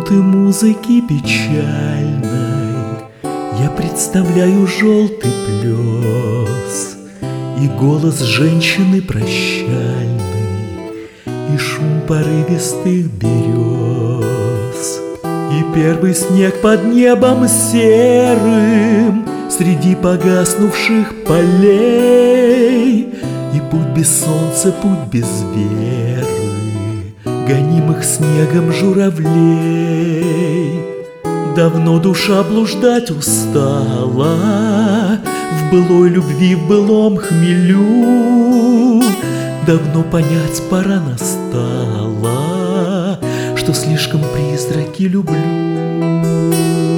минуты музыки печальной я представляю желтый плес и голос женщины прощальный, и шум порывистых берез, и первый снег под небом серым среди погаснувших полей, и путь без солнца, путь без веры, гонимых снегом журавлей. Давно душа блуждать устала в былой любви, в былом хмелю. Давно понять пора настала, что слишком призраки люблю.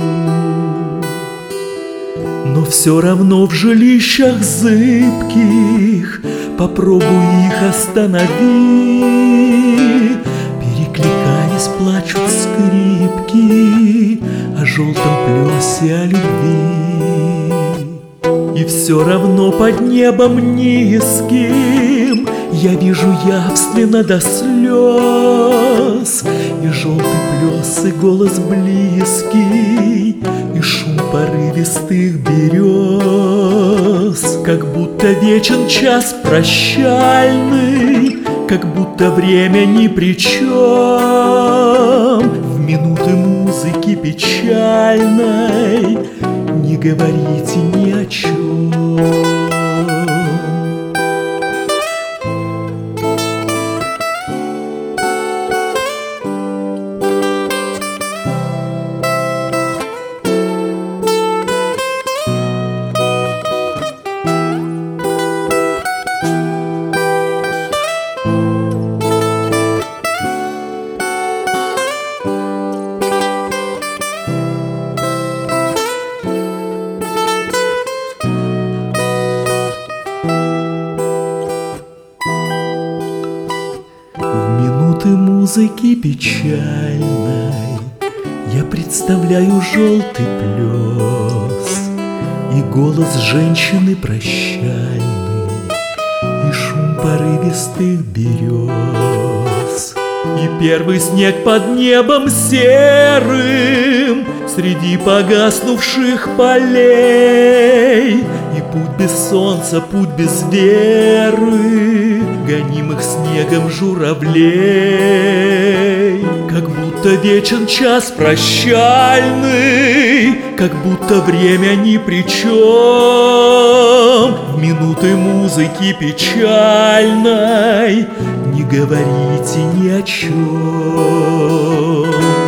Но все равно в жилищах зыбких попробуй их останови. Перекликаясь, плачут скрипки о желтом плесе, о любви. И все равно под небом низким я вижу явственно до слез и желтый плес, и голос близкий, и шум порывистых берез. Как будто вечен час прощальный, как будто время ни при чем. В минуты музыки печальной не говорите ни о чем. Музыки печальной я представляю желтый плес и голос женщины прощальный, и шум порывистых берез, и первый снег под небом серым среди погаснувших полей, и путь без солнца, путь без веры, гонимых снегом журавлей. Как будто вечен час прощальный, как будто время ни при чем. В минуты музыки печальной не говорите ни о чем.